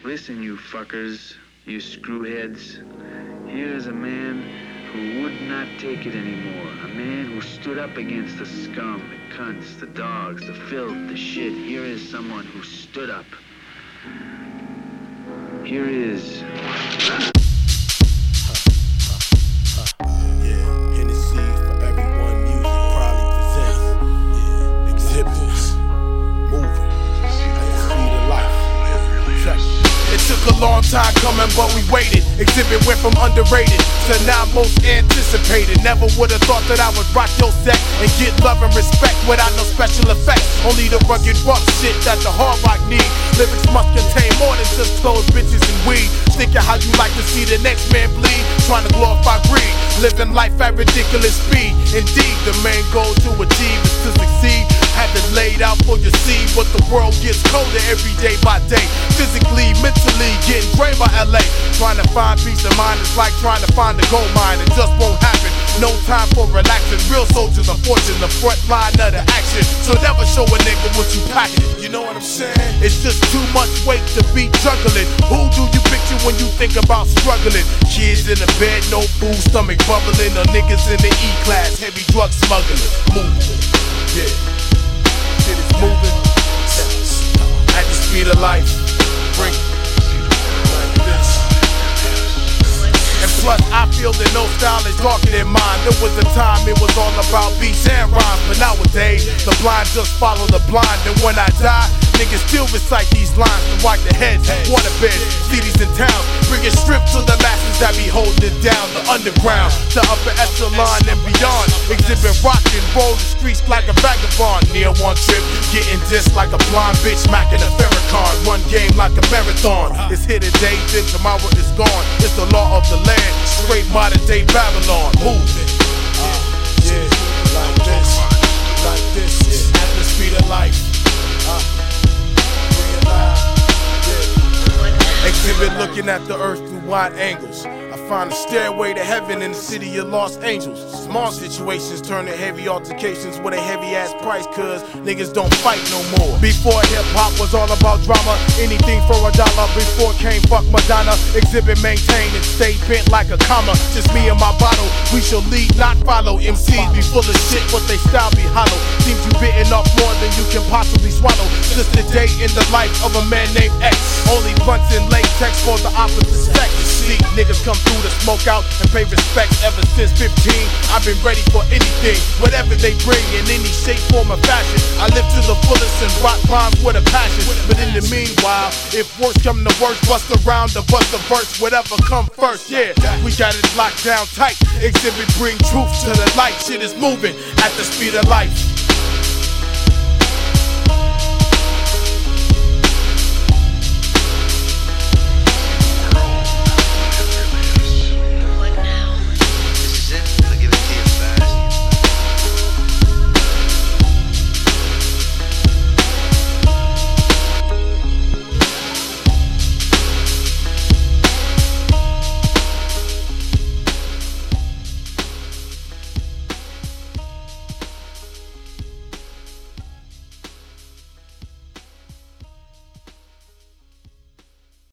Listen, you fuckers, you screwheads. Here's a man who would not take it anymore. A man who stood up against the scum, the cunts, the dogs, the filth, the shit. Here is someone who stood up. Here is... Took a long time coming, but we waited. Exhibit went from underrated to now most anticipated. Never would've thought that I would rock your set and get love and respect without no special effects. Only the rugged rough shit that the hard rock need. Lyrics must contain more than just clothes, bitches, and weed. Thinking how you like to see the next man bleed. Trying to glorify greed, living life at ridiculous speed. Indeed, the main goal to achieve is to succeed. Had it laid out for you see, but the world gets colder every day by day. Physically, mentally, getting drained by LA. Trying to find peace of mind is like trying to find a gold mine. It just won't happen. No time for relaxing. Real soldiers are forging the front line of the action. So never show a nigga what you packing. You know what I'm saying? It's just too much weight to be juggling. Who do you picture when you think about struggling? Kids in the bed, no food, stomach bubbling. Or niggas in the E-class, heavy drug smuggling. Moving, yeah. Shit is moving at the speed of life. Bring it like this. And plus, I feel that no style is darker than mine. There was a time it was all about beats and rhymes, but nowadays the blind just follow the blind. And when I die, niggas still recite these lines to wipe their heads, water beds, cities and towns. Bring it stripped to the masses that be holding it down. The underground, the upper echelon and beyond. Exhibit rockin', roll the streets like a vagabond. Near one trip, getting dissed like a blonde bitch, smacking a Farrakhan. Run game like a marathon. It's here today, then tomorrow is gone. It's the law of the land, straight modern day Babylon. Moving, yeah, like this, yeah. At the speed of life. Exhibit looking at the earth through wide angles. I find a stairway to heaven in the city of Los Angeles. Small situations turn to heavy altercations with a heavy ass price, cause niggas don't fight no more. Before hip hop was all about drama, anything for $1. Before came fuck Madonna. Exhibit maintained and stay bent like a comma. Just me and my bottle, we shall lead, not follow. MCs be full of shit, but they style be hollow. Seems you bitten off more than you can possibly swallow. Just a day in the life of a man named X. Only blunts in latex for the opposite sex. See, niggas come through to smoke out and pay respect. Ever since 15, I've been ready for anything, whatever they bring in any shape, form, or fashion. I live to the fullest and rock rhymes with a passion. But in the meanwhile, if worse come to worse, bust around or bust a verse, whatever come first, yeah. We got it locked down tight. Exhibit bring truth to the light. Shit is moving at the speed of light.